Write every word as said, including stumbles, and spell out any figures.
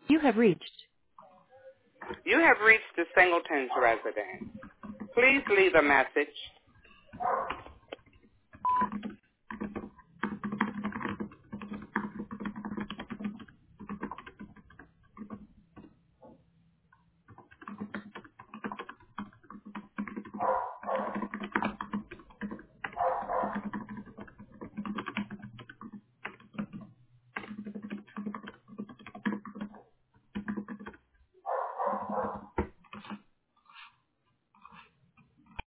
You have reached. You have reached the Singleton's residence. Please leave a message.